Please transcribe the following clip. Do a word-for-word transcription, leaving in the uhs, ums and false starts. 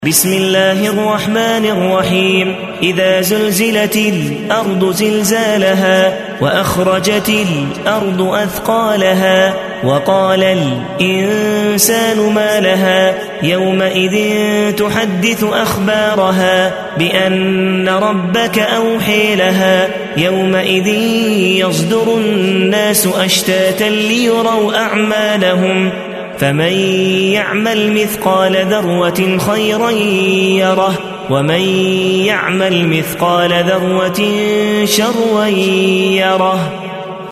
بسم الله الرحمن الرحيم إذا زلزلت الأرض زلزالها وأخرجت الأرض أثقالها وقال الإنسان ما لها يومئذ تحدث أخبارها بأن ربك أوحي لها يومئذ يصدر الناس أشتاتا ليروا أعمالهم فمن يعمل مثقال ذرة خيرا يره ومن يعمل مثقال ذرة شرا يره.